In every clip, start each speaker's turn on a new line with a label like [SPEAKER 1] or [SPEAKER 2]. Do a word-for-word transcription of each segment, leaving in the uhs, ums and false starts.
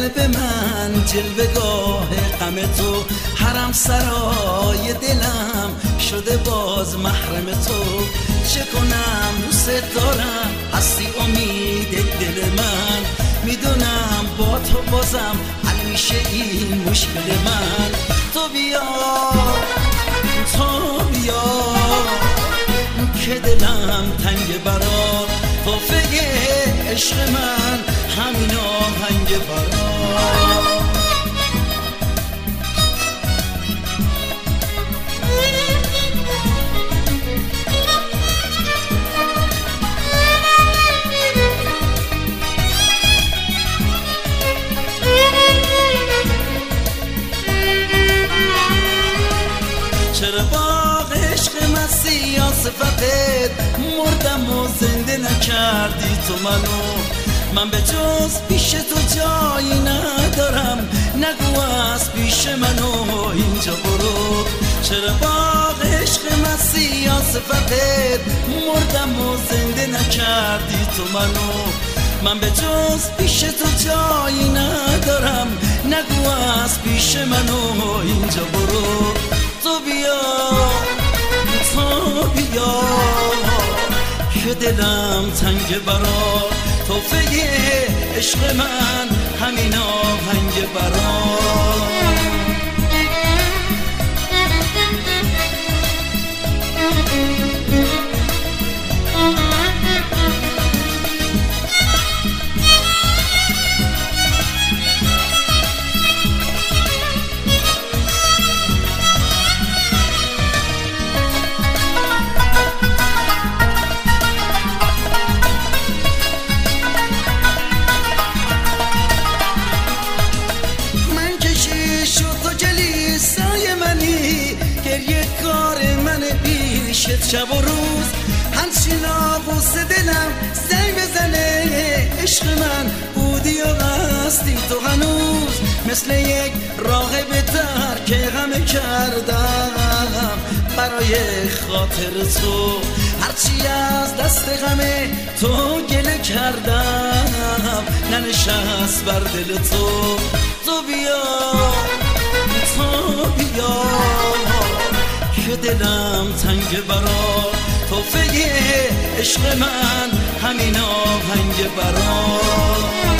[SPEAKER 1] به من جلوه‌گاه غم تو، حرم سرای دلم شده باز محرم تو. چه کنم دوست دارم، هستی امید دل من، میدونم با تو بازم حل میشه این مشکل من. تو بیا تو بیا که دلم تنگ برات، توفه عشق من همین آهنگ برات. چرا باغ عشق من سیاستت مردم و زنده نکردی تو منو؟ من به جز پیش تو جایی ندارم، نگو از پیش منو اینجا برو. چرا باغ عشق من سیاستت مردم و زنده نکردی تو منو؟ من به جز پیش تو جایی ندارم، نگو از پیش منو اینجا برو. تو بیا تو بیا که دلم تنگ برات، توفه عشق من همین آهنگ برات. شب و روز همچین آغوز دلم زنگ بزنه، عشق من بودی و هستی تو هنوز، مثل یک راغب تر که غم کردم برای خاطر تو. هرچی از دست غم تو گله کردم ننشست بر دل تو. تو بیا تو بیا که دلم تنگ برات، توفه عشق من همین آهنگ برات.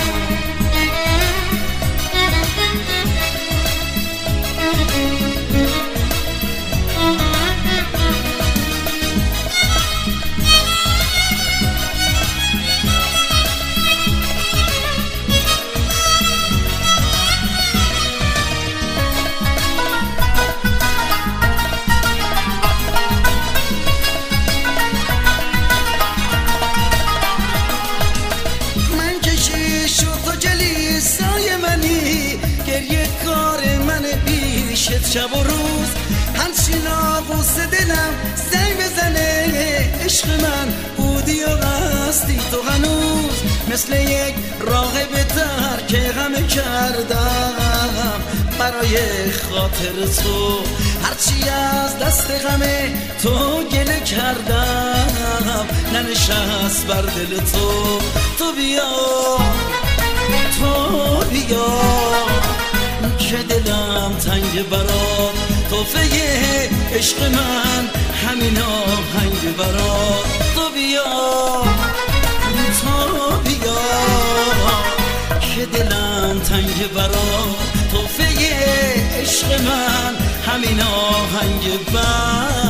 [SPEAKER 1] شب و روز همچین آغوز دلم زنگ بزنه، عشق من بودی و هستی تو هنوز، مثل یک راغب تر که غم کردم برای خاطر تو. هرچی از دست غم تو گله کردم ننشست بر دل تو. تو بیا تو بیا که دلم تنگ برات، توفه عشق من همین آهنگ برات. تو بیا تو بیا که دلم تنگ برات، توفه عشق من همین آهنگ برات.